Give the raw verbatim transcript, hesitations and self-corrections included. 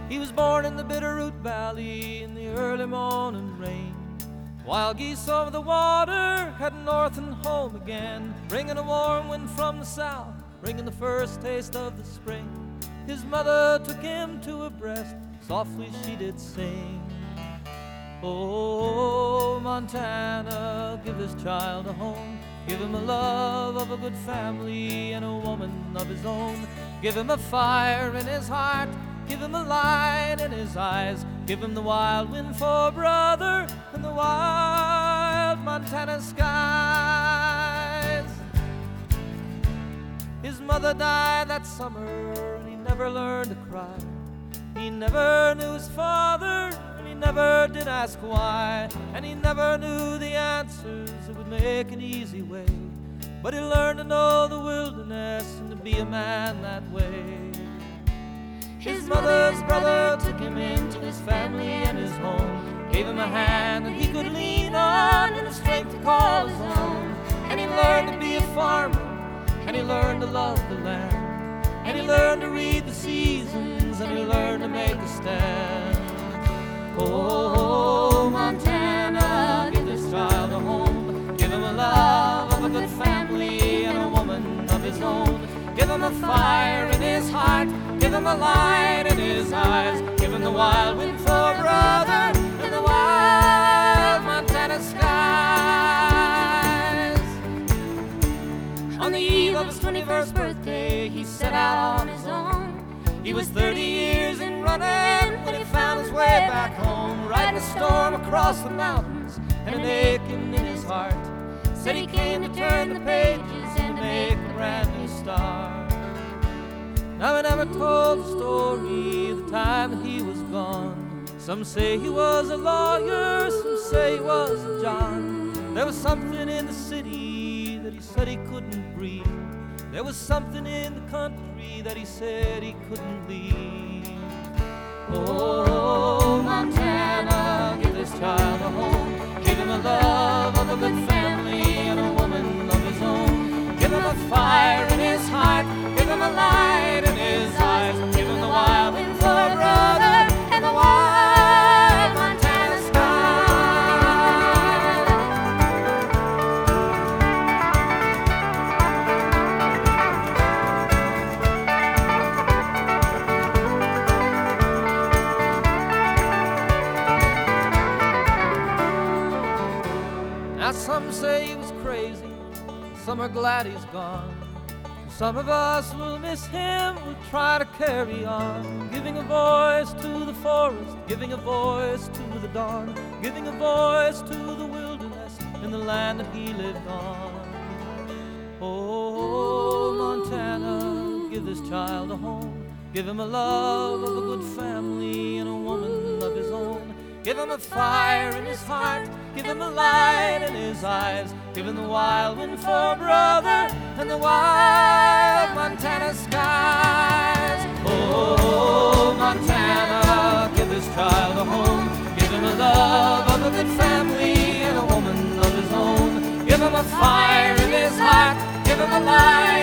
He was born in the Bitterroot Valley in the early morning rain. Wild geese over the water, heading north and home again, bringing a warm wind from the south, bringing the first taste of the spring. His mother took him to her breast, softly she did sing. Oh, Montana, give this child a home. Give him a love of a good family and a woman of his own. Give him a fire in his heart, give him a light in his eyes. Give him the wild wind for brother and the wild Montana skies. His mother died that summer and he never learned to cry. He never knew his father and he never did ask why. And he never knew the answers that would make an easy way. But he learned to know the wilderness and to be a man that way. His mother's brother took him into his family and his home, gave him a hand that he could lean on and the strength to call his own. And he learned to be a farmer, and he learned to love the land, and he learned to read the seasons, and he learned to make a stand. Oh, Montana, give this child a home. Give him a love of a good family and a woman of his own. Give him a fire in his heart, give him a light in his eyes. Give him the wild wind for brother and the wild Montana skies. On the eve of his twenty-first birthday, he set out on his own. He was thirty years in running when he found his way back home, riding a storm across the mountains and an aching in his heart. Said he came to turn the pages and to make a brand new start. Now he never told the story the time that he was gone. Some say he was a lawyer, some say he was a John. There was something in the city that he said he couldn't breathe. There was something in the country that he said he couldn't leave. Oh, Montana, give this child a home. Give him a love of a good family and a woman of his own. Give him a fire in his heart, give him a light in his eyes. Give him the wild wind for a brother and the wild Montana skies. Now some say he was crazy, some are glad he's gone. Some of us will miss him, we'll try to carry on, giving a voice to the forest, giving a voice to the dawn, giving a voice to the wilderness in the land that he lived on. Oh, Montana, give this child a home. Give him a love of a good family and a woman of his own. Give him a fire in his heart, give him a light in his eyes. Give him the wild wind for brother and the wild Montana skies. Oh, Montana, give this child a home. Give him a love of a good family and a woman of his own. Give him a fire in his heart, give him a light